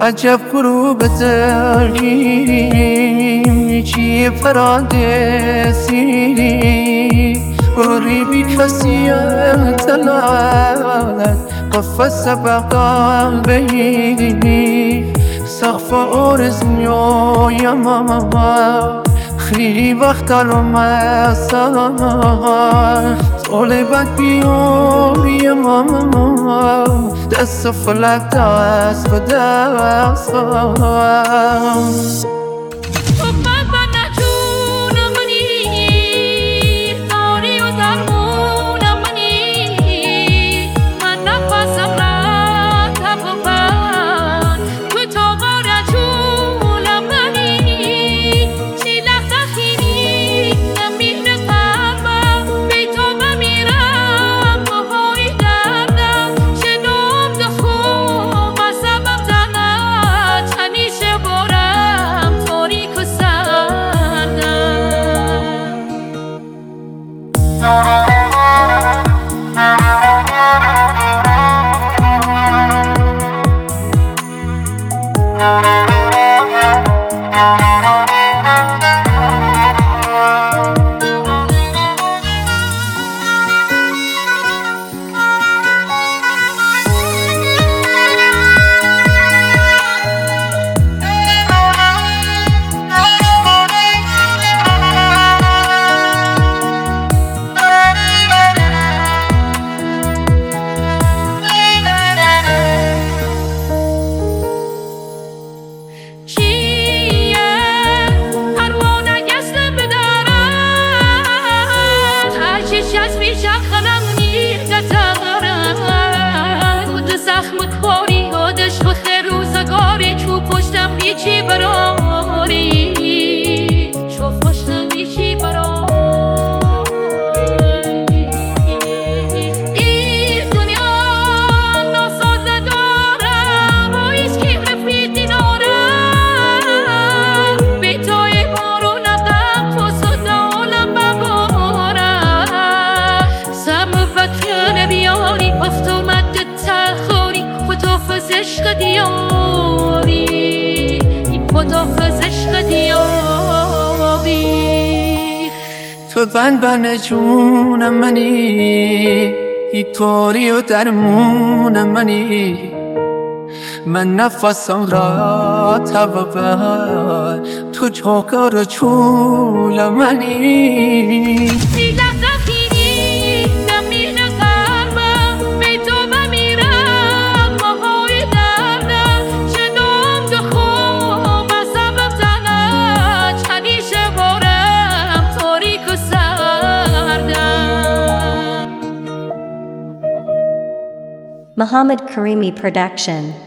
عجب غروب داریم چی پرادسی وری بی کسی اطلاعات قفص بقا بی سقف آرزو یا ماما خیلی وقت رو مسا طالبت بیاری ماما دست فلک دست به دست چی براری شو خوشم چی براری این دنیا ناساز دارم و ایست که رفیقی دارم به توی بارو نقم تو صدالم ببارم سموت بیاری افت اومد تخوری خدافز عشق دیاری خدافز عشق دیابی تو بن جون منی ای توری و درمون منی من نفسم را تببر تو جوکر و چول منی Muhammad Karimi Production.